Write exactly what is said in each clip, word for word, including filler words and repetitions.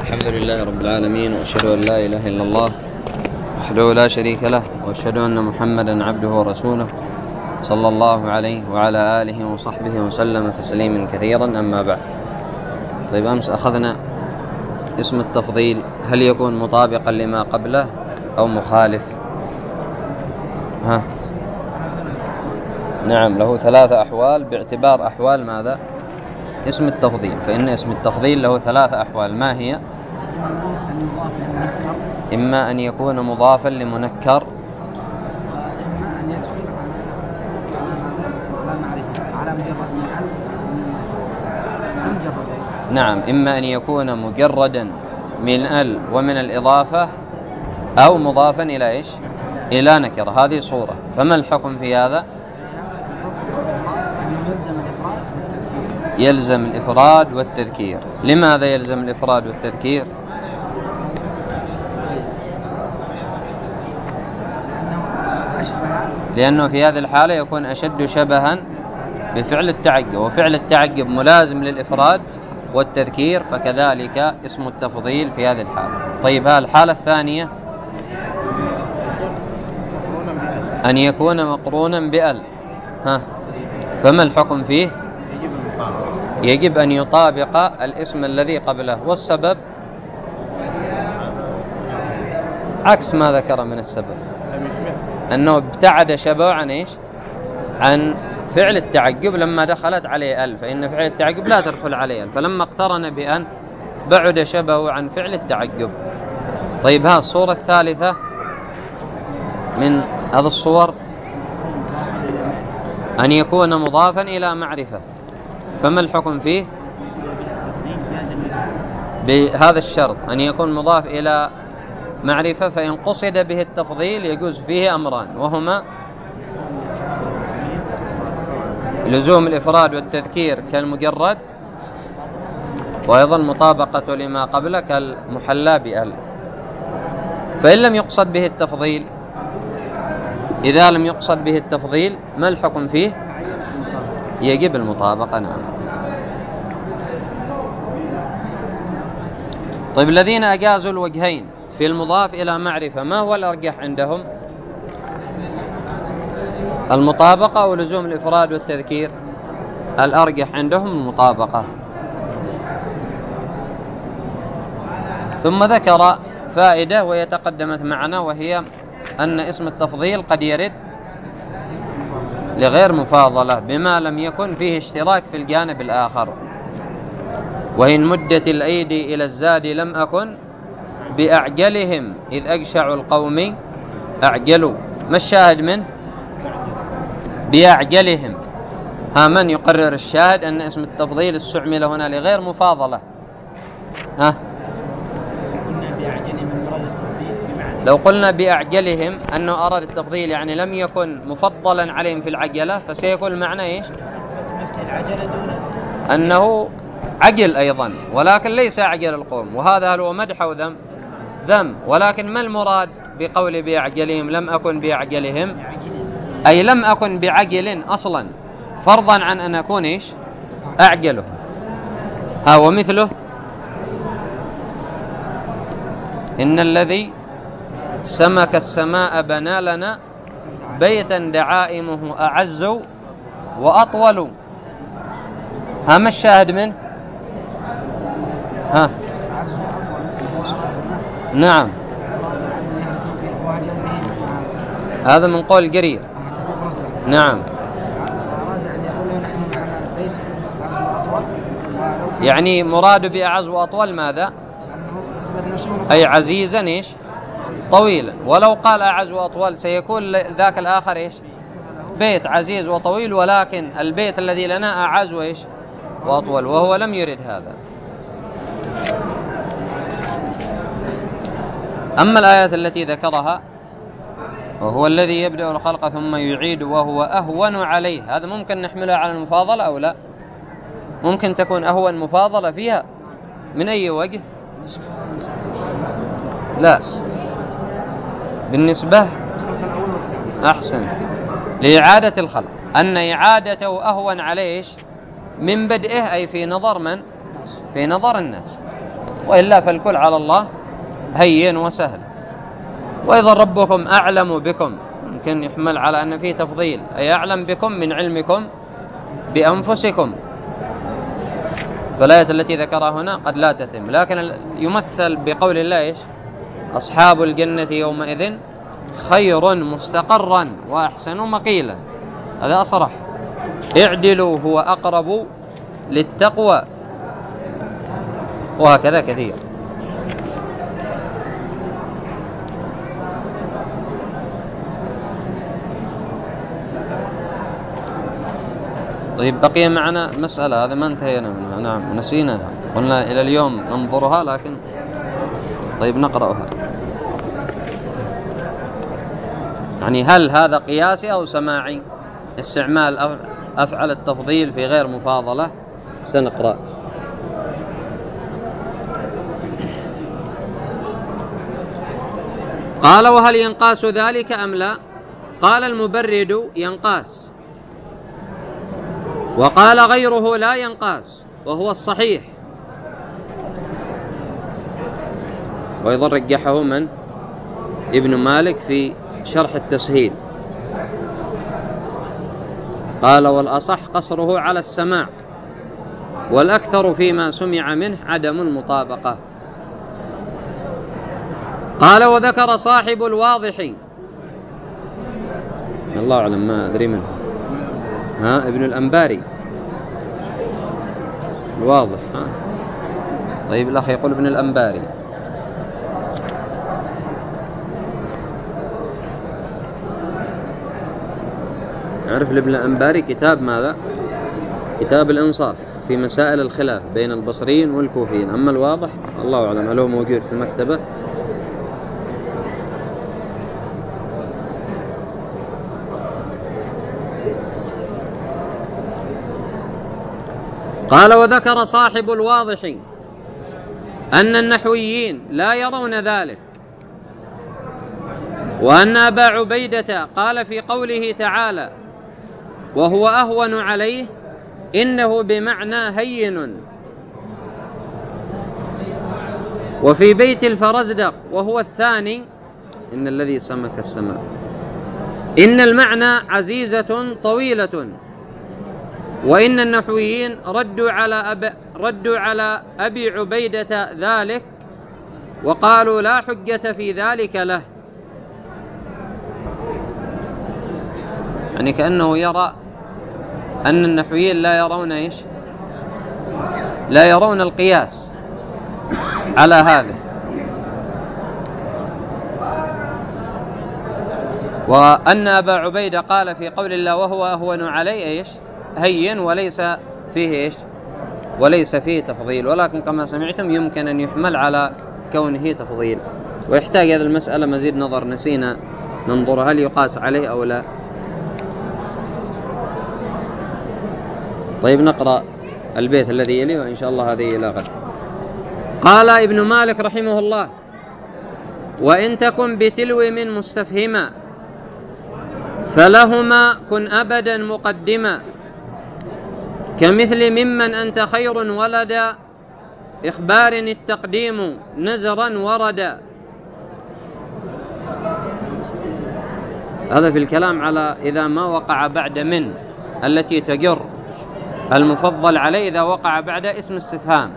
الحمد لله رب العالمين، وأشهد أن لا إله إلا الله وحده لا شريك له، وأشهد أن محمدا عبده ورسوله صلى الله عليه وعلى آله وصحبه وسلم تسليما كثيرا. أما بعد، طيب أمس أخذنا اسم التفضيل، هل يكون مطابقا لما قبله أو مخالف؟ ها نعم، له ثلاثة أحوال باعتبار أحوال ماذا؟ اسم التفضيل. فإن اسم التفضيل له ثلاثة أحوال، ما هي؟ إما أن يكون مضافا لمنكر، وإما أن يدخل على معرفة على مجرد من ال مجرد. نعم، إما أن يكون مجردا من ال ومن الإضافة، أو مضافا إلى إيش؟ إلى نكرة. هذه صورة. فما الحكم في هذا؟ يلزم الإفراد والتذكير. لماذا يلزم الإفراد والتذكير؟ لأنه في هذه الحالة يكون أشد شبها بفعل التعجب، وفعل التعجب ملازم للإفراد والتذكير، فكذلك اسم التفضيل في هذه الحالة. طيب، ها الحالة الثانية أن يكون مقرونا بأل، ها فما الحكم فيه؟ يجب أن يطابق الاسم الذي قبله. والسبب عكس ما ذكر من السبب، أنه ابتعد شبهه عن إيش؟ عن فعل التعجب لما دخلت عليه أل، فإن فعل التعجب لا تدخل عليه أل، فلما اقترن بأن بعد شبهه عن فعل التعجب. طيب، ها الصورة الثالثة من هذه الصور أن يكون مضافا إلى معرفة، فما الحكم فيه؟ بهذا الشرط أن يكون مضاف إلى معرفة، فإن قصد به التفضيل يجوز فيه أمران، وهما لزوم الإفراد والتذكير كالمجرد، وأيضا مطابقة لما قبل كالمحلى بأل. فإن لم يقصد به التفضيل، إذا لم يقصد به التفضيل ما الحكم فيه؟ يجب المطابقة. نعم. طيب، الذين أجازوا الوجهين في المضاف إلى معرفة ما هو الأرجح عندهم؟ المطابقة أو لزوم الإفراد والتذكير؟ الأرجح عندهم المطابقة. ثم ذكر فائدة وهي تقدمت معنا، وهي أن اسم التفضيل قد يرد لغير مفاضلة بما لم يكن فيه اشتراك في الجانب الآخر. وإن مدت الأيدي إلى الزاد لم أكن بأعجلهم إذ أجشع القوم أعجلوا. ما الشاهد منه؟ بأعجلهم. ها من يقرر الشاهد أن اسم التفضيل استعمل هنا لغير مفاضلة؟ ها لو قلنا بأعجلهم أنه أراد التفضيل يعني لم يكن مفضلا عليهم في العجلة، فسيكون المعنى إيش؟ أنه عجل أيضا، ولكن ليس عجل القوم. وهذا هو مدح أو ذم؟ ذم. ولكن ما المراد بقول بأعجلهم لم أكن بأعجلهم؟ أي لم أكن بعجل أصلا، فرضا عن أن أكون إيش؟ أعجله. ها ومثله إن الذي سمك السماء بنى لنا بيتا دعائمه أعز وأطول. ها ما الشاهد منه؟ ها نعم، هذا من قول الجرير. نعم، يعني مراد بأعز وأطول ماذا؟ أي عزيزا إيش؟ طويلا. ولو قال أعز وأطول سيكون ذاك الآخر إيش؟ بيت عزيز وطويل، ولكن البيت الذي لنا أعز وإيش؟ وأطول، وهو لم يرد هذا. أما الآيات التي ذكرها وهو الذي يبدأ الخلق ثم يعيد وهو أهون عليه، هذا ممكن نحملها على المفاضلة أو لا؟ ممكن تكون أهون مفاضلة فيها. من أي وجه؟ لا، بالنسبة أحسن لإعادة الخلق، أن إعادته أهون عليه من بدئه، أي في نظر من؟ في نظر الناس. وإلا فالكل على الله هين وسهل. وإذا ربكم أعلم بكم يمكن يحمل على أن فيه تفضيل، أي أعلم بكم من علمكم بأنفسكم، فالآية التي ذكرها هنا قد لا تتم، لكن يمثل بقول الله إيش؟ أصحاب الجنة يومئذ خير مستقرا وأحسن مقيلا، هذا أصرح. اعدلوا هو أقرب للتقوى، وهكذا كثير. طيب بقي معنا مسألة، هذا ما انتهينا منها، نعم نسيناها، قلنا إلى اليوم ننظرها، لكن طيب نقرأها. يعني هل هذا قياسي أو سماعي؟ استعمال أفعل التفضيل في غير مفاضلة. سنقرأ. قال: وهل ينقاس ذلك أم لا؟ قال المبرد: ينقاس. وقال غيره: لا ينقاس، وهو الصحيح. وأيضا رجحه من؟ ابن مالك في شرح التسهيل، قال: والأصح قصره على السماع، والأكثر فيما سمع منه عدم المطابقة. قال: وذكر صاحب الواضح، الله أعلم ما أدري منه، ها ابن الأنباري الواضح، ها طيب الأخ يقول ابن الأنباري. عرف لابن الأنباري كتاب ماذا؟ كتاب الإنصاف في مسائل الخلاف بين البصريين والكوفيين. أما الواضح الله أعلم هل هو موجود في المكتبة. قال: وذكر صاحب الواضح أن النحويين لا يرون ذلك، وأن أبا عبيدة قال في قوله تعالى: وهو أهون عليه، إنه بمعنى هين. وفي بيت الفرزدق وهو الثاني: إن الذي سمك السماء، إن المعنى عزيزة طويلة. وإن النحويين ردوا على أب ردوا على أبي عبيدة ذلك، وقالوا لا حجة في ذلك له. يعني كأنه يرى أن النحويين لا يرون إيش؟ لا يرون القياس على هذا. وأن أبا عبيدة قال في قول الله: وهو أهون عليه إيش؟ هين، وليس فيه إيش؟ وليس فيه تفضيل، ولكن كما سمعتم يمكن أن يحمل على كونه تفضيل، ويحتاج هذه المسألة مزيد نظر، نسينا ننظر هل يقاس عليه أو لا. طيب نقرأ البيت الذي يلي، وإن شاء الله هذه إلى غد. قال ابن مالك رحمه الله: وإن تكن بتلو من مستفهما، فلهما كن أبدا مقدما، كمثل ممن أنت خير ولدا، إخبار التقديم نزرا وردا. هذا في الكلام على إذا ما وقع بعد من التي تجر المفضل عليه، إذا وقع بعد اسم استفهام.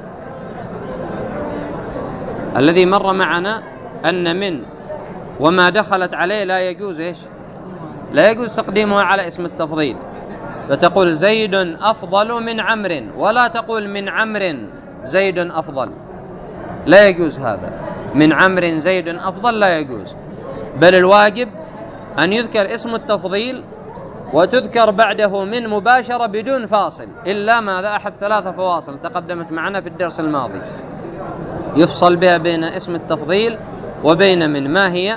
الذي مر معنا أن من وما دخلت عليه لا يجوز إيش؟ لا يجوز تقديمها على اسم التفضيل، فتقول زيد أفضل من عمرو، ولا تقول من عمرو زيد أفضل، لا يجوز هذا. من عمرو زيد أفضل لا يجوز، بل الواجب أن يذكر اسم التفضيل وتذكر بعده من مباشرة بدون فاصل، إلا ماذا؟ أحد ثلاثة فواصل تقدمت معنا في الدرس الماضي، يفصل بها بين اسم التفضيل وبين من. ما هي؟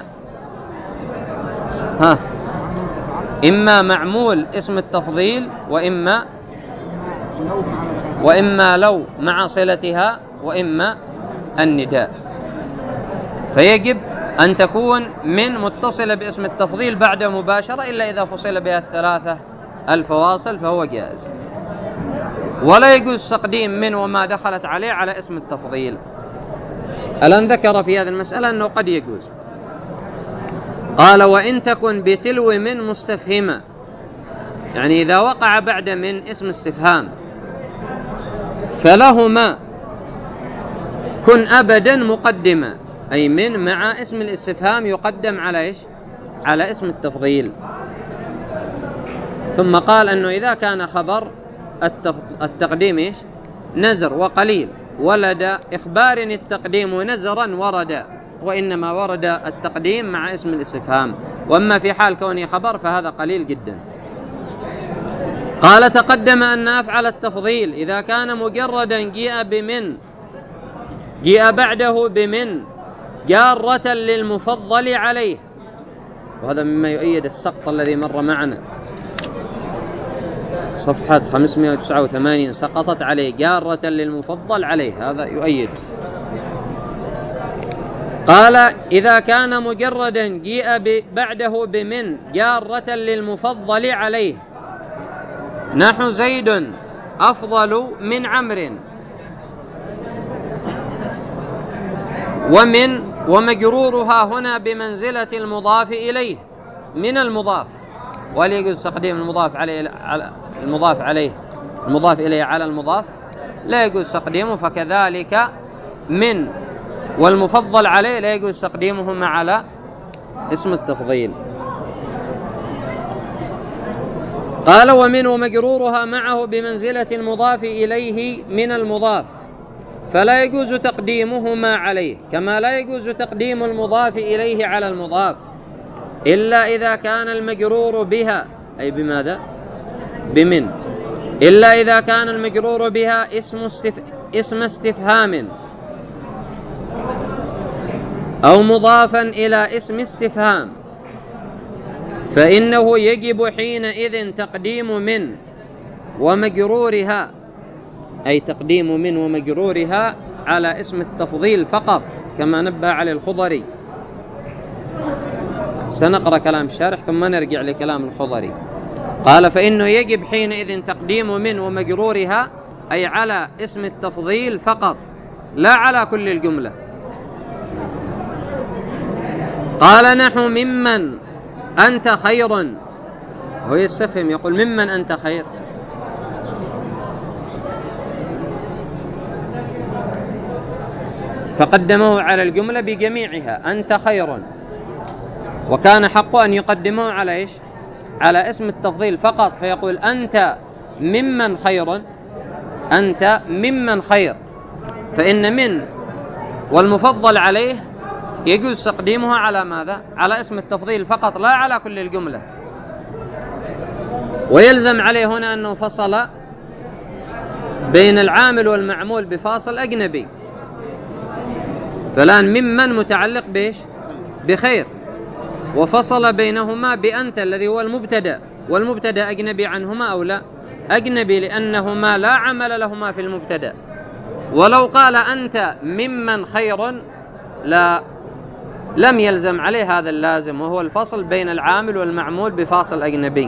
ها إما معمول اسم التفضيل، وإما وإما لو مع صلتها، وإما النداء. فيجب أن تكون من متصلة باسم التفضيل بعد مباشرة، إلا إذا فصل بها الثلاثة الفواصل فهو جائز. ولا يجوز تقديم من وما دخلت عليه على اسم التفضيل. الآن ذكر في هذه المسألة أنه قد يجوز. قال وإن تكن بتلو من مستفهمة، يعني إذا وقع بعد من اسم استفهام فلهما كن أبدا مقدمة، أي من مع اسم الاستفهام يقدم على إيش؟ على اسم التفضيل. ثم قال أنه إذا كان خبر التقديم إيش؟ نزر وقليل، ولد إخبار التقديم نزرا ورد، وإنما ورد التقديم مع اسم الاستفهام، وأما في حال كونه خبر فهذا قليل جدا. قال تقدم أن أفعل التفضيل إذا كان مجردا جيء بمن جيء بعده بمن جارة للمفضل عليه، وهذا مما يؤيد السقط الذي مر معنا، صفحة خمسمائة وتسعة وثمانين سقطت عليه جارة للمفضل عليه، هذا يؤيد. قال إذا كان مجردا جيء بعده بمن جارة للمفضل عليه، نحو زيد أفضل من عمرو، ومن ومجرورها هنا بمنزلة المضاف إليه من المضاف، ولا يجوز تقديم المضاف عليه على المضاف عليه المضاف إليه على المضاف، لا يجوز تقديمه، فكذلك من والمفضل عليه لا يجوز تقديمهما على اسم التفضيل. قال ومن ومجرورها معه بمنزلة المضاف إليه من المضاف، فلا يجوز تقديمهما عليه، كما لا يجوز تقديم المضاف إليه على المضاف، إلا إذا كان المجرور بها، أي بماذا؟ بمن، إلا إذا كان المجرور بها اسم استف... اسم استفهام أو مضافا إلى اسم استفهام، فإنه يجب حينئذ تقديم من ومجرورها، أي تقديم من ومجرورها على اسم التفضيل فقط، كما نبه عليه الخضري. سنقرأ كلام الشارح ثم نرجع لكلام الخضري. قال فإنه يجب حينئذ تقديم من ومجرورها، أي على اسم التفضيل فقط، لا على كل الجملة. قال نحو ممن أنت خير، هو يستفهم يقول ممن أنت خير، فقدمه على الجملة بجميعها أنت خير، وكان حق أن يقدمه على إيش؟ على اسم التفضيل فقط، فيقول أنت ممن خير، أنت ممن خير، فإن من والمفضل عليه يجوز تقديمها على ماذا؟ على اسم التفضيل فقط، لا على كل الجملة. ويلزم عليه هنا أنه فصل بين العامل والمعمول بفاصل أجنبي، فالآن ممن متعلق بإيش؟ بخير، وفصل بينهما بأنت الذي هو المبتدأ، والمبتدأ أجنبي عنهما أو لا؟ أجنبي، لأنهما لا عمل لهما في المبتدأ. ولو قال أنت ممن خير لا لم يلزم عليه هذا اللازم، وهو الفصل بين العامل والمعمول بفاصل أجنبي.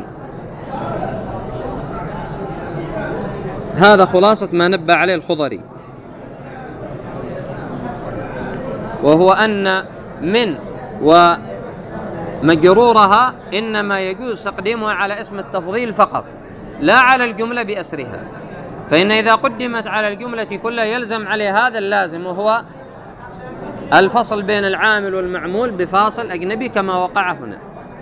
هذا خلاصة ما نبه عليه الخضري، وهو أن من ومجرورها إنما يجوز تقديمها على اسم التفضيل فقط، لا على الجملة بأسرها، فإن إذا قدمت على الجملة كلها يلزم عليه هذا اللازم، وهو الفصل بين العامل والمعمول بفاصل أجنبي كما وقع هنا.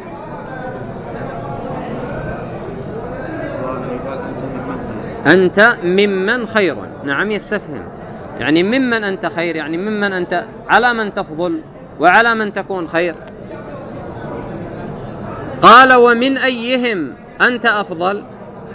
أنت ممن خير، نعم يستفهم، يعني ممن أنت خير، يعني ممن أنت على من تفضل وعلى من تكون خير. قال ومن أيهم أنت أفضل،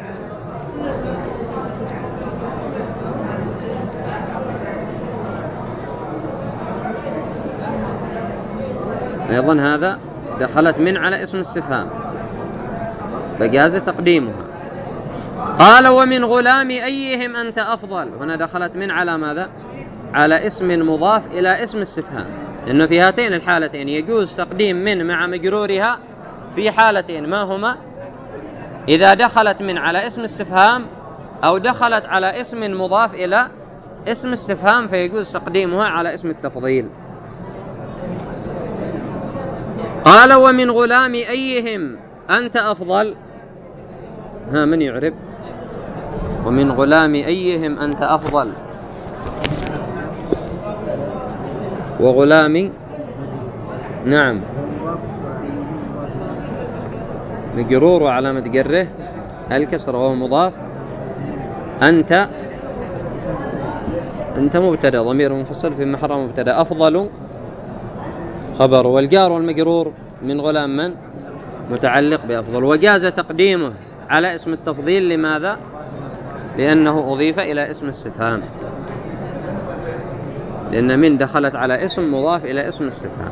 أيضا هذا دخلت من على اسم استفهام فجاز تقديمها. قال ومن غلام أيهم أنت أفضل، هنا دخلت من على ماذا؟ على اسم مضاف إلى اسم استفهام، لأنه في هاتين الحالتين يجوز تقديم من مع مجرورها في حالتين، ما هما؟ إذا دخلت من على اسم استفهام، أو دخلت على اسم مضاف إلى اسم استفهام فيجوز تقديمها على اسم التفضيل. قال ومن غلام أيهم أنت أفضل. ها من يعرب؟ ومن غلام أيهم أنت أفضل. وغلام نعم مجرور وعلامة جره الكسر وهو مضاف. أنت أنت مبتدأ ضمير منفصل في محل مبتدأ. أفضل خبر، والجار والمجرور من غلام من متعلق بأفضل. وجاز تقديمه على اسم التفضيل. لماذا؟ لأنه أضيف إلى اسم الاستفهام، لأن من دخلت على اسم مضاف إلى اسم الاستفهام.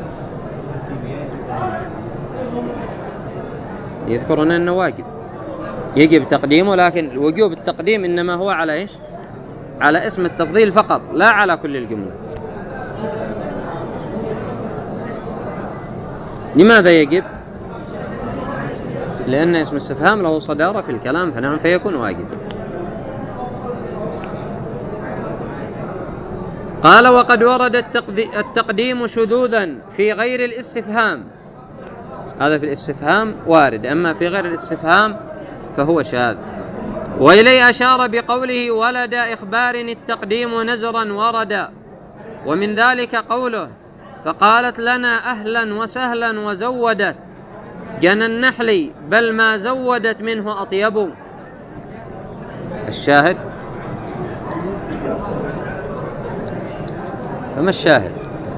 يذكرون أنه واجب يجب تقديمه، لكن وجوب التقديم إنما هو على إيش؟ على اسم التفضيل فقط، لا على كل الجملة. لماذا يجب؟ لأن اسم الاستفهام له صدارة في الكلام، فنعم فيكون واجب. قال وقد ورد التقديم شذوذا في غير الاستفهام. هذا في الاستفهام وارد، أما في غير الاستفهام فهو شاذ. وإليه أشار بقوله ولد إخبار التقديم نزرا ورد. ومن ذلك قوله فقالت لنا أهلا وسهلا وزودت جنى النحل بل ما زودت منه أطيب. الشاهد فما الشاهد؟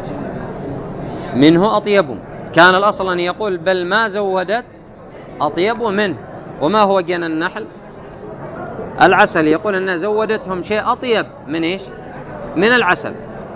منه أطيب. كان الأصل أن يقول بل ما زودت أطيب منه. وما هو جنى النحل؟ العسل. يقول أنها زودتهم شيء أطيب من إيش؟ من العسل.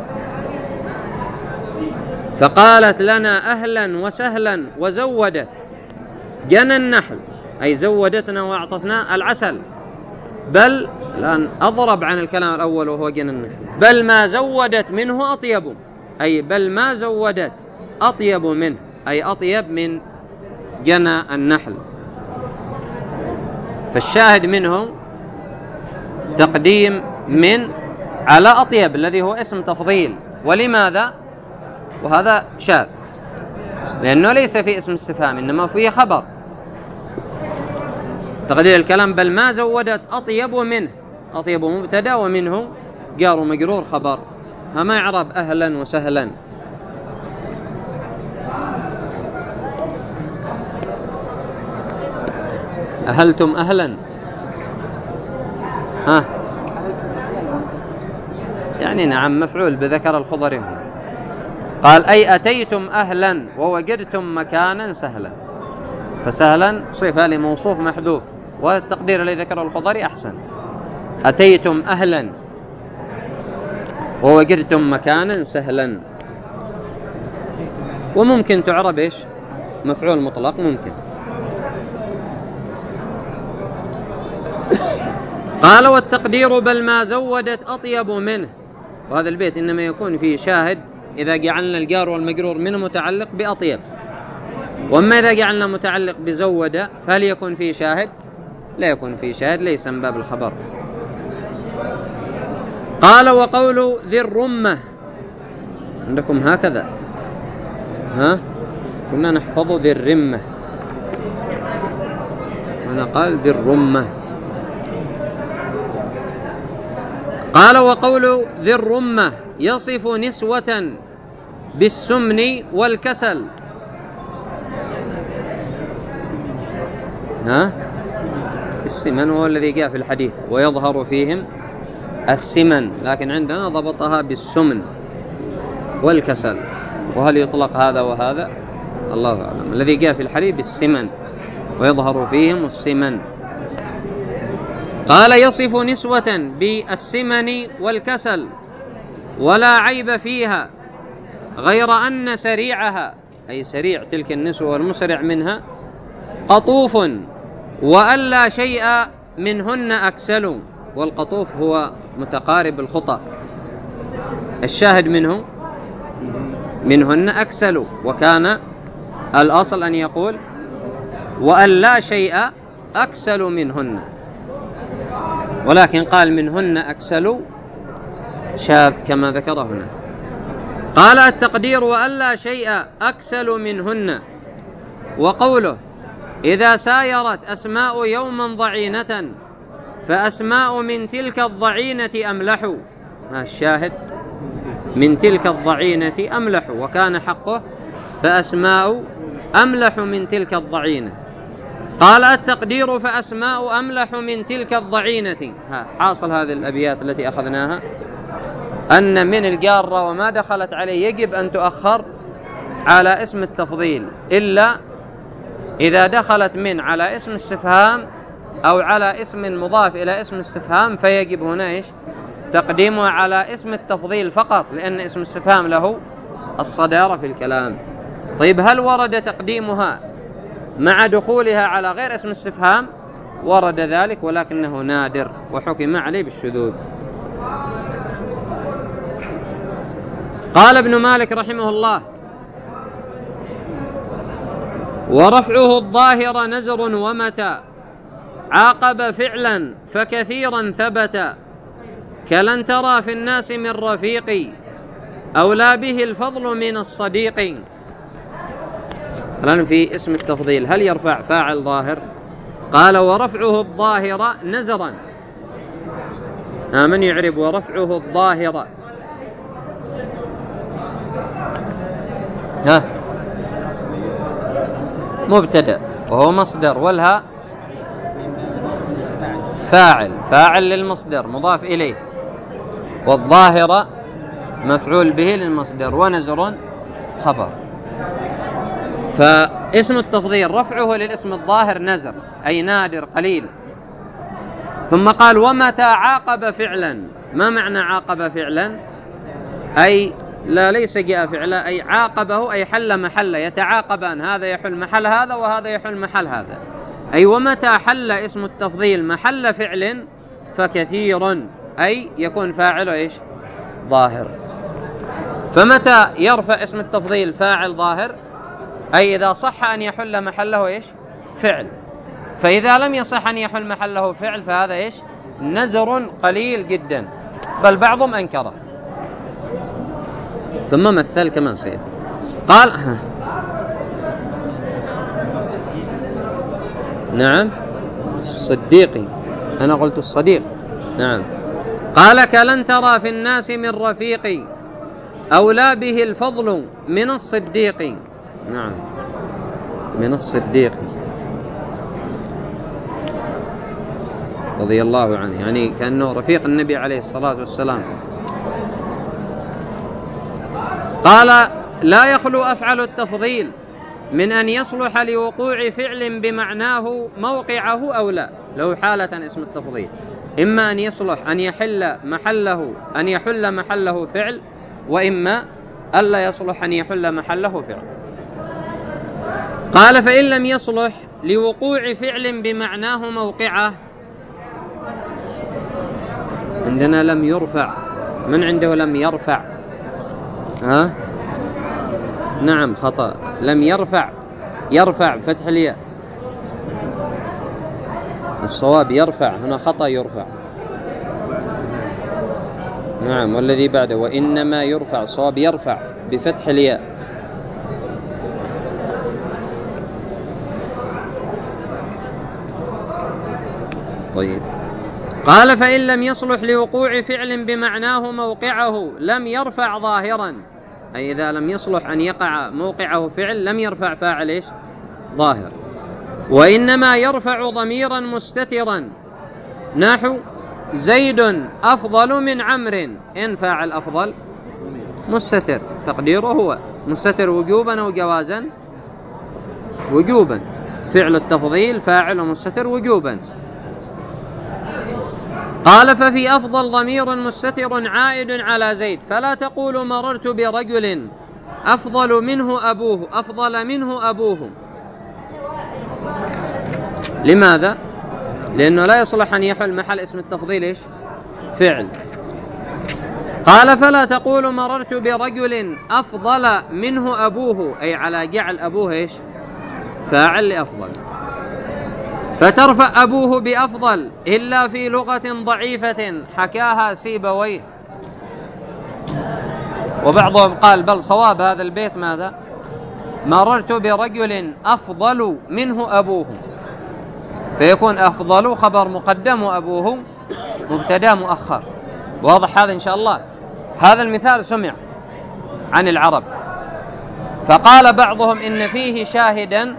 فقالت لنا أهلا وسهلا وزودت جنى النحل، أي زودتنا وأعطتنا العسل. بل الآن أضرب عن الكلام الأول وهو جنى النحل. بل ما زودت منه أطيب، أي بل ما زودت أطيب منه، أي أطيب من جنى النحل. فالشاهد منه تقديم من على أطيب الذي هو اسم تفضيل. ولماذا؟ وهذا شاذ، لأنه ليس في اسم استفهام إنما فيه خبر. تقدير الكلام بل ما زودت أطيب منه، أطيب مبتدأ ومنه جار ومجرور خبر. فما يعرب أهلا وسهلا. أهلتم أهلا، ها يعني نعم مفعول بذكر الخضر هنا. قال أي أتيتم أهلا ووجدتم مكانا سهلا. فسهلا صفة لموصوف محذوف، والتقدير الذي ذكر الخضر أحسن. أتيتم أهلا ووجدتم مكانا سهلا. وممكن تعرب إيش؟ مفعول مطلق ممكن. قال والتقدير بل ما زودت أطيب منه. وهذا البيت إنما يكون فيه شاهد إذا جعلنا الجار والمجرور منه متعلق بأطيب. وأما إذا جعلنا متعلق بزود فهل يكون فيه شاهد؟ لا يكون فيه شاهد، ليس من باب الخبر. قال وقول ذي الرمة عندكم هكذا، ها كنا نحفظ ذي الرمة، هنا قال ذي الرمة. قال وقول ذي الرمة يصف نسوة بالسمن والكسل. ها السمن هو الذي جاء في الحديث ويظهر فيهم السمن، لكن عندنا ضبطها بالسمن والكسل. وهل يطلق هذا وهذا؟ الله أعلم. الذي جاء في الحديث بالسمن ويظهر فيهم السمن. قال يصف نسوة بالسمن والكسل ولا عيب فيها غير أن سريعها، أي سريع تلك النسوة والمسرع منها، قطوف وألا شيء منهن أكسل. والقطوف هو متقارب الخطى. الشاهد منه منهن أكسل، وكان الأصل أن يقول وألا شيء أكسل منهن، ولكن قال منهن أكسل شاذ كما ذكر هنا. قال التقدير وألا شيء أكسل منهن. وقوله إذا سايرت أسماء يوما ضعينة فأسماء من تلك الضعينة أملح. ها الشاهد، من تلك الضعينة أملح، وكان حقه فأسماء أملح من تلك الضعينة. قال التقدير فأسماء أملح من تلك الضعينة. ها حاصل هذه الأبيات التي أخذناها أن من الجارة وما دخلت عليه يجب أن تؤخر على اسم التفضيل، إلا إذا دخلت من على اسم الاستفهام أو على اسم مضاف إلى اسم الاستفهام فيجب هنا إيش؟ تقديمها على اسم التفضيل فقط، لأن اسم الاستفهام له الصدارة في الكلام. طيب هل ورد تقديمها مع دخولها على غير اسم الاستفهام؟ ورد ذلك ولكنه نادر وحكم عليه بالشذوذ. قال ابن مالك رحمه الله: ورفعه الظاهر نزر ومتى عاقب فعلا فكثيرا ثبت كلن ترى في الناس من رفيق أولى به الفضل من الصديق. الآن في اسم التفضيل هل يرفع فاعل ظاهر؟ قال ورفعه الظاهر نزرا. من يعرب ورفعه الظاهر؟ ها مبتدأ وهو مصدر، والها فاعل، فاعل للمصدر مضاف إليه، والظاهر مفعول به للمصدر، ونزر خبر. فاسم التفضيل رفعه للاسم الظاهر نزر أي نادر قليل. ثم قال ومتى عاقب فعلا. ما معنى عاقب فعلا؟ أي لا ليس جاء فعلا، أي عاقبه أي حل محله، يتعاقبان، هذا يحل محل هذا وهذا يحل محل هذا. أي ومتى حل اسم التفضيل محل فعل فكثير، أي يكون فاعله إيش؟ ظاهر. فمتى يرفع اسم التفضيل فاعل ظاهر؟ أي إذا صح أن يحل محله إيش؟ فعل. فإذا لم يصح أن يحل محله فعل فهذا إيش؟ نزر قليل جدا، بل بعضهم أنكره. ثم مثل كمان سيد قال نعم الصديقي، أنا قلت الصديق. نعم. قال كلن ترى في الناس من رفيق أولى به الفضل من الصديق. نعم من الصديق رضي الله عنه، يعني كأنه رفيق النبي عليه الصلاة والسلام. قال لا يخلو أفعل التفضيل من أن يصلح لوقوع فعل بمعناه موقعه أو لا. له حالة اسم التفضيل، إما أن يصلح أن يحل محله أن يحل محله فعل، وإما ألا يصلح أن يحل محله فعل. قال فإن لم يصلح لوقوع فعل بمعناه موقعه. عندنا لم يرفع، من عنده لم يرفع؟ ها نعم خطأ، لم يرفع، يرفع فتح الياء، الصواب يرفع، هنا خطأ يرفع. نعم والذي بعده وإنما يرفع، الصواب يرفع بفتح الياء. طيب. قال فإن لم يصلح لوقوع فعل بمعناه موقعه لم يرفع ظاهرا، أي إذا لم يصلح أن يقع موقعه فعل لم يرفع فاعل إيش؟ ظاهر. وإنما يرفع ضميرا مستترا نحو زيد أفضل من عمرو. إن فاعل أفضل مستتر، تقديره هو مستتر وجوبا أو جوازا؟ وجوبا. فعل التفضيل فاعل مستتر وجوبا. قال ففي أفضل ضمير مستتر عائد على زيد، فلا تقول مررت برجل أفضل منه أبوه، أفضل منه أبوه. لماذا؟ لأنه لا يصلح أن يحل محل اسم التفضيل إيش؟ فعل. قال فلا تقول مررت برجل أفضل منه أبوه، أي على جعل أبوه إيش؟ فاعل لأفضل. فترفع أبوه بأفضل إلا في لغة ضعيفة حكاها سيبويه. وبعضهم قال بل صواب هذا البيت ماذا؟ مررت برجل أفضل منه أبوه، فيكون أفضل خبر مقدم وأبوه مبتدا مؤخر. واضح هذا إن شاء الله؟ هذا المثال سمع عن العرب، فقال بعضهم إن فيه شاهدا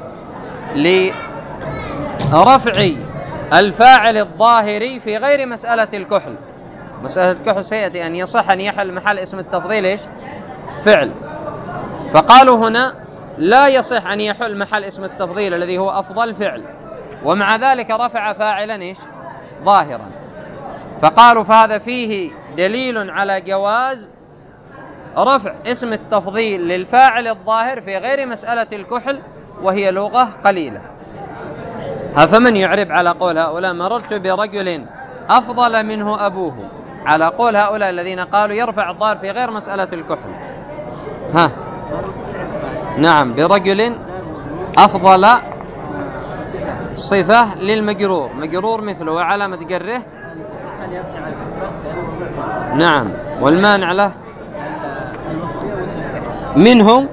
لرفع الفاعل الظاهري في غير مسألة الكحل. مسألة الكحل سيأتي أن يصح أن يحل محل اسم التفضيل إيش؟ فعل. فقالوا هنا لا يصح أن يحل محل اسم التفضيل الذي هو أفضل فعل، ومع ذلك رفع فاعلا إيش؟ ظاهرا. فقالوا فهذا فيه دليل على جواز رفع اسم التفضيل للفاعل الظاهر في غير مسألة الكحل، وهي لغة قليلة. فمن يعرب على قول هؤلاء مررت برجل أفضل منه أبوه، على قول هؤلاء الذين قالوا يرفع الظاهر في غير مسألة الكحل؟ ها نعم، برجل أفضل صفة للمجرور، مجرور مثله وعلامة جره نعم، والمانع له منهم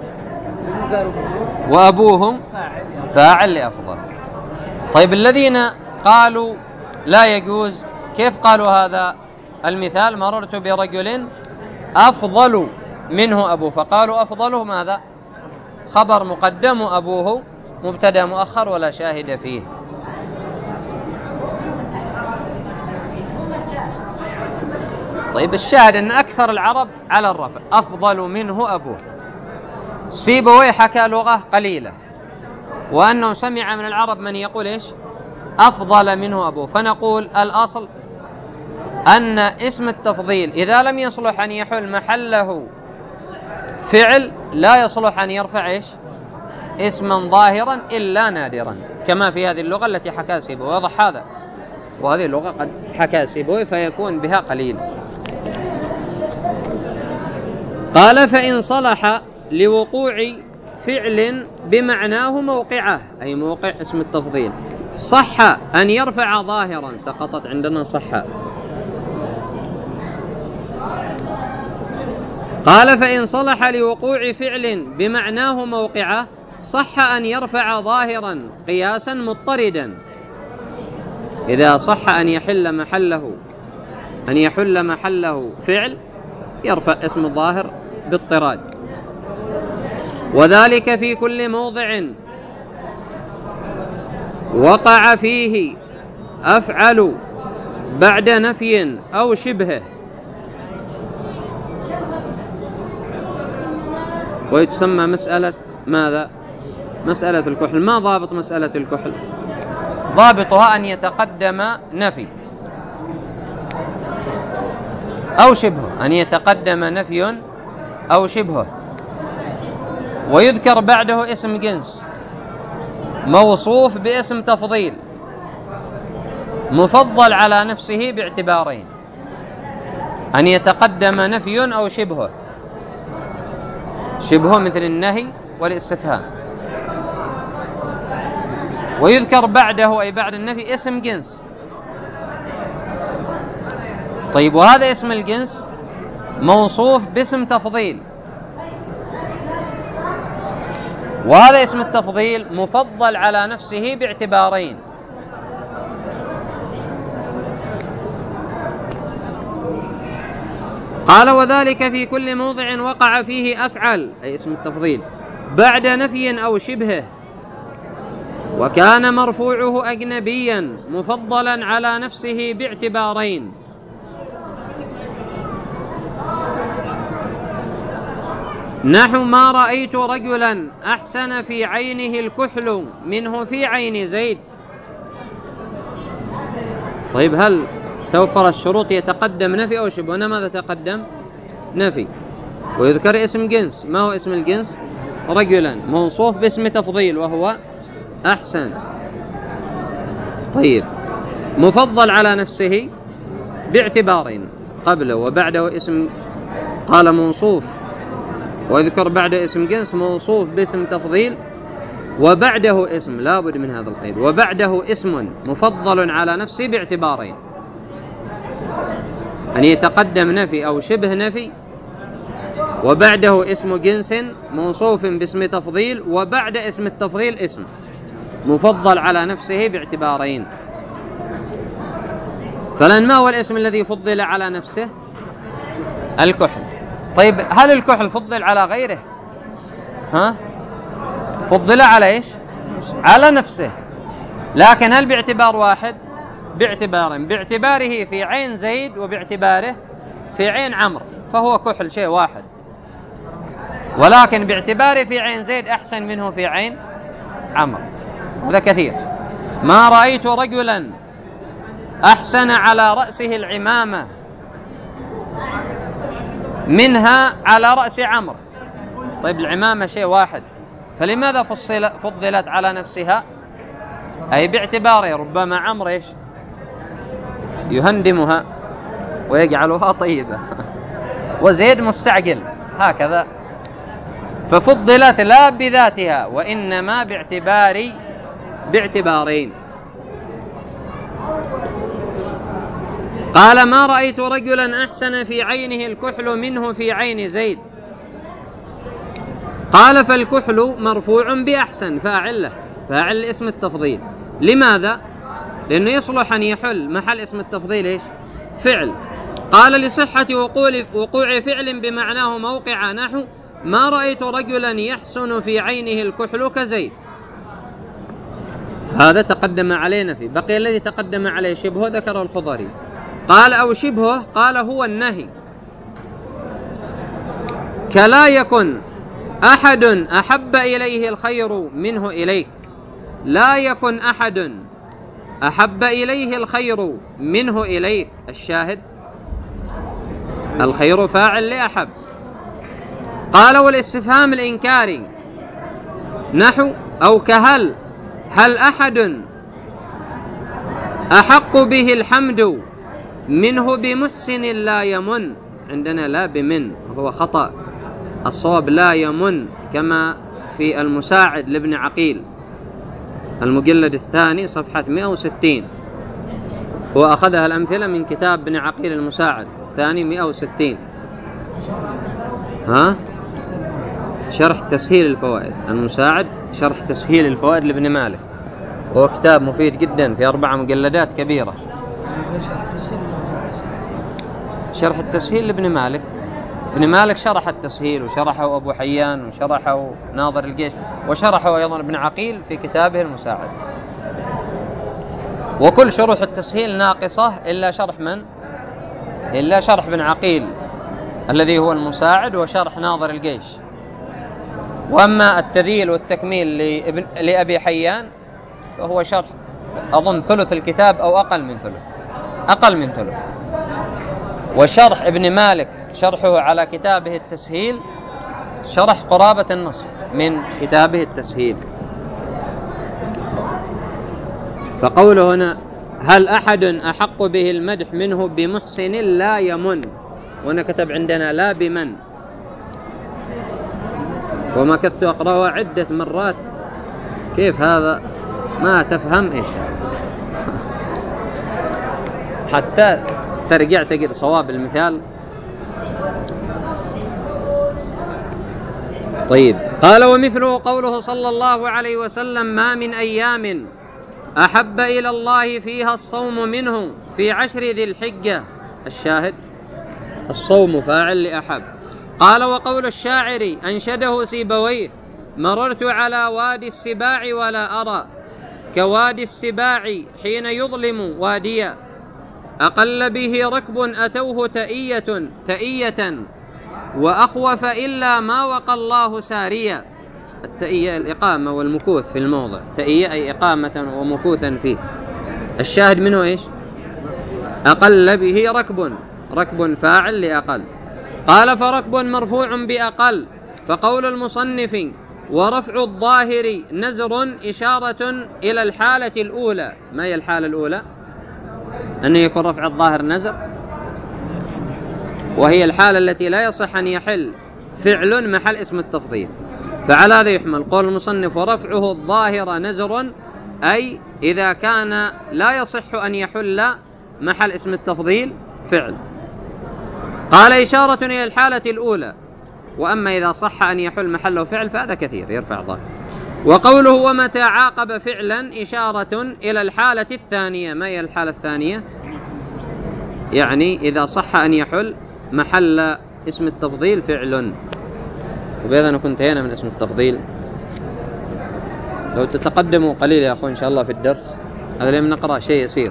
وأبوهم فاعل لأفضل. طيب الذين قالوا لا يجوز كيف قالوا هذا المثال؟ مررت برجل أفضل منه أبوه، فقالوا أفضله ماذا؟ خبر مقدم أبوه مبتدا مؤخر ولا شاهد فيه. طيب الشاهد أن أكثر العرب على الرفع، أفضل منه أبوه. سيبويه حكى لغة قليلة، وأنه سمع من العرب من يقول إيش؟ أفضل منه أبوه. فنقول الأصل أن اسم التفضيل إذا لم يصلح أن يحل محله فعل لا يصلح أن يرفع إيش؟ اسما ظاهرا إلا نادرا، كما في هذه اللغة التي حكى سيبويه. واضح هذا؟ وهذه اللغة قد حكى سيبويه فيكون بها قليل. قال فإن صلح لوقوع فعل بمعناه موقعه، أي موقع اسم التفضيل، صح أن يرفع ظاهرا. سقطت عندنا صح. قال فإن صلح لوقوع فعل بمعناه موقعه صح أن يرفع ظاهرا قياسا مضطردا. إذا صح أن يحل محله أن يحل محله فعل يرفع اسم الظاهر باضطراد. وذلك في كل موضع وقع فيه أفعل بعد نفي أو شبهه، ويتسمى مسألة ماذا؟ مسألة الكحل. ما ضابط مسألة الكحل؟ ضابطها أن يتقدم نفي أو شبهه، أن يتقدم نفي أو شبهه، ويذكر بعده اسم جنس موصوف باسم تفضيل مفضل على نفسه باعتبارين: أن يتقدم نفي أو شبهه، شبهه مثل النهي والاستفهام، ويذكر بعده أي بعد النفي اسم جنس. طيب وهذا اسم الجنس موصوف باسم تفضيل، وهذا اسم التفضيل مفضل على نفسه باعتبارين: قال وذلك في كل موضع وقع فيه أفعل أي اسم التفضيل بعد نفي أو شبهه، وكان مرفوعه أجنبيا مفضلا على نفسه باعتبارين: نحو ما رأيت رجلا أحسن في عينه الكحل منه في عين زيد. طيب هل توفر الشروط يتقدم نفي أو شبه؟ هنا ماذا تقدم؟ نفي، ويذكر اسم جنس. ما هو اسم الجنس؟ رجلا موصوف باسم تفضيل وهو أحسن. طيب مفضل على نفسه باعتبارين: قبله وبعده اسم، قال موصوف ويذكر بعد اسم جنس موصوف باسم تفضيل وبعده اسم، لا بد من هذا القيد، وبعده اسم مفضل على نفسه باعتبارين: أن يتقدم نفي أو شبه نفي وبعده اسم جنس موصوف باسم تفضيل، وبعد اسم التفضيل اسم مفضل على نفسه باعتبارين. فلان ما هو الاسم الذي فضل على نفسه؟ الكحل. طيب هل الكحل فضل على غيره؟ ها؟ فضل على ايش؟ على نفسه، لكن هل باعتبار واحد؟ باعتبار باعتباره في عين زيد وباعتباره في عين عمرو، فهو كحل شيء واحد، ولكن باعتباره في عين زيد أحسن منه في عين عمرو، هذا كثير. ما رأيت رجلا أحسن على رأسه العمامة منها على رأس عمرو. طيب العمامة شيء واحد، فلماذا فضلت على نفسها؟ أي باعتباره ربما عمرو إيش يهندمها ويجعلها طيبة وزيد مستعجل هكذا، ففضلت لا بذاتها وإنما باعتبار باعتبارين. قال ما رأيت رجلا أحسن في عينه الكحل منه في عين زيد. قال فالكحل مرفوع بأحسن فاعله، فاعل اسم التفضيل. لماذا؟ لأنه يصلح أن يحل محل اسم التفضيل إيش؟ فعل. قال لصحة وقوع فعل بمعناه موقع، نحو ما رأيت رجلا يحسن في عينه الكحل كزيد. هذا تقدم علينا فيه. بقي الذي تقدم عليه شبهه ذكره الخضري. قال أو شبهه، قال هو النهي، كلا يكن أحد أحب إليه الخير منه إليك. لا يكن أحد أحب إليه الخير منه إليك. الشاهد الخير فاعل لأحب. قال والاستفهام الإنكاري نحو أو كهل، هل أحد أحق به الحمد منه بمحسن لا يمن. عندنا لا بمن وهو خطأ، الصواب لا يمن كما في المساعد لابن عقيل المجلد الثاني صفحة مئة وستين، هو أخذها الأمثلة من كتاب ابن عقيل المساعد الثاني مئة وستين. ها؟ شرح تسهيل الفوائد، المساعد شرح تسهيل الفوائد لابن مالك، وهو كتاب مفيد جدا في أربع مجلدات كبيرة. شرح التسهيل لابن مالك، ابن مالك شرح التسهيل وشرحه أبو حيان وشرحه ناظر الجيش وشرحه أيضا ابن عقيل في كتابه المساعد. وكل شروح التسهيل ناقصة إلا شرح من؟ إلا شرح ابن عقيل الذي هو المساعد وشرح ناظر الجيش. وأما التذييل والتكميل لابن لأبي حيان فهو شرح أظن ثلث الكتاب أو أقل من ثلث أقل من ثلث. وشرح ابن مالك شرحه على كتابه التسهيل شرح قرابة النصف من كتابه التسهيل. فقوله هنا هل أحد أحق به المدح منه بمحسن لا يمن، وأنا كتب عندنا لا بمن، وما كنت أقرأه عدة مرات. كيف هذا؟ ما تفهم إيش حتى ترجع تجد صواب المثال. طيب قال ومثله قوله صلى الله عليه وسلم ما من أيام أحب إلى الله فيها الصوم منه في عشر ذي الحجة. الشاهد الصوم فاعل لأحب. قال وقول الشاعر أنشده سيبويه مررت على وادي السباع ولا أرى كوادي السباع حين يظلم واديا أقل به ركب أتوه تئية تئية وأخوف إلا ما وقى الله ساريا. التئية الإقامة والمكوث في الموضع، تئية أي إقامة ومكوثا فيه. الشاهد منه إيش؟ أقل به ركب، ركب فاعل لأقل. قال فركب مرفوع بأقل. فقول المصنف ورفع الظاهر نزر إشارة إلى الحالة الأولى. ما هي الحالة الأولى؟ أن يكون رفع الظاهر نزر، وهي الحالة التي لا يصح أن يحل فعل محل اسم التفضيل. فعلى هذا يحمل قول المصنف ورفعه الظاهر نزر، أي إذا كان لا يصح أن يحل محل اسم التفضيل فعل. قال إشارة إلى الحالة الأولى وأما إذا صح أن يحل محله فعل فهذا كثير يرفع ظاهر. وقوله ومتى عاقب فعلا إشارة إلى الحالة الثانية. ما هي الحالة الثانية؟ يعني إذا صح أن يحل محل اسم التفضيل فعل. وبهذا نكون انتهينا من اسم التفضيل. لو تتقدموا قليل يا أخوان إن شاء الله في الدرس، هذا اليوم نقرأ شيء يسير،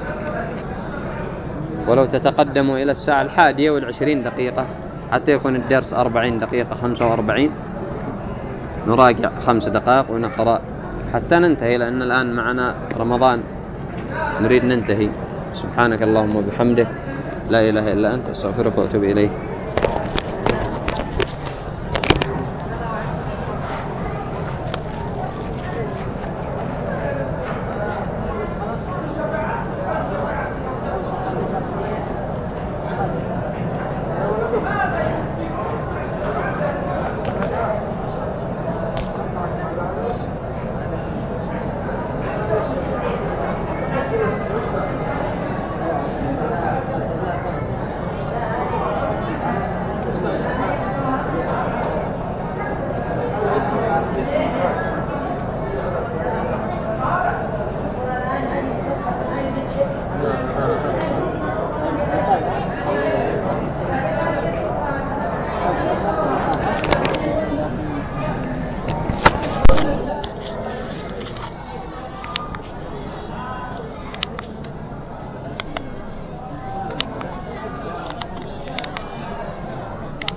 ولو تتقدموا إلى الساعة الحادية والعشرين دقيقة حتى يكون الدرس أربعين دقيقة خمسة وأربعين، نراجع خمس دقائق ونقرأ حتى ننتهي، لأن الآن معنا رمضان نريد ننتهي. سبحانك اللهم وبحمدك، لا إله إلا أنت، أستغفرك وأتوب إليك.